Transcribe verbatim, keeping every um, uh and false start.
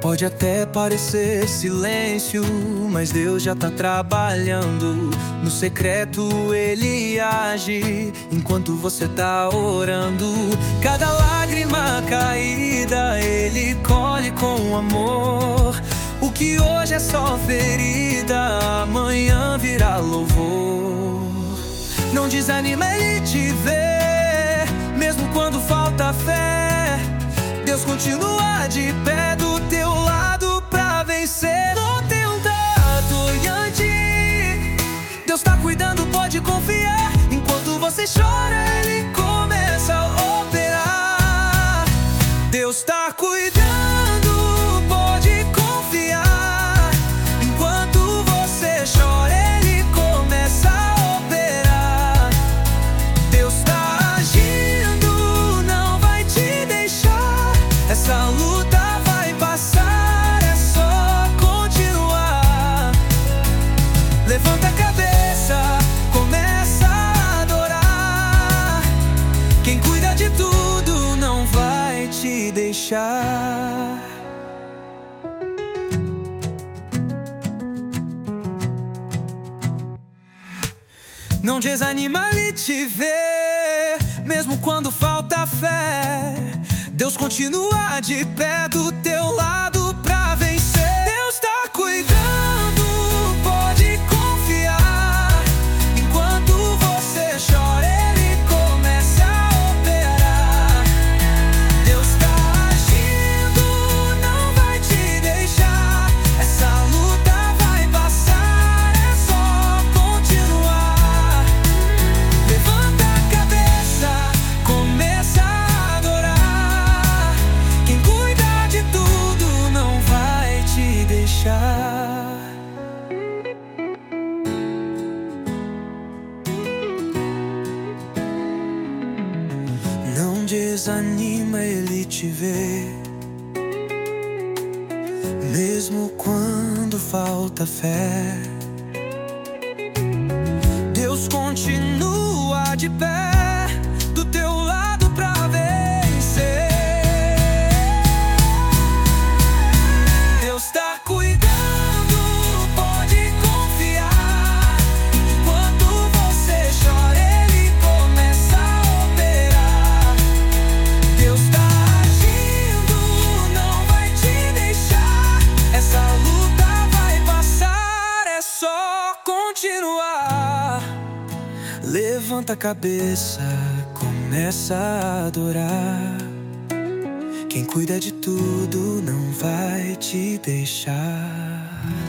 Pode até parecer silêncio, mas Deus já tá trabalhando. No secreto Ele age, enquanto você tá orando. Cada lágrima caída Ele colhe com amor. O que hoje é só ferida, amanhã virá louvor. Não desanima, Ele te vê, mesmo quando falta fé. Deus continua de pé do teu lado pra vencer. Não tenta adiante, Deus tá cuidando, pode confiar. Enquanto você chora, Ele começa a operar. Deus tá cuidando, pode confiar. Enquanto você chora, Ele começa a operar. Deus tá agindo, não vai te deixar. Essa luta vai passar, é só continuar. Levanta a cabeça, começa a adorar. Quem cuida de tudo não vai te deixar. Não desanima, Ele te vê, mesmo quando falta fé. Deus continua de pé do teu lado pra vencer. Deus tá cuidando, pode confiar. Enquanto você chora, Ele começa a operar. Deus tá agindo, não vai te deixar. Essa luta vai passar, é só continuar. Levanta a cabeça, começa a adorar. Quem cuida de tudo não vai te deixar. Não desanima, Ele te vê, mesmo quando falta fé. Deus continua de pé do teu lado pra vencer. Deus tá cuidando, pode confiar. Enquanto você chora, Ele começa a operar. Deus tá agindo, não vai te deixar. Essa luta vai passar, é só continuar. Levanta a cabeça, começa a adorar. Quem cuida de tudo não vai te deixar.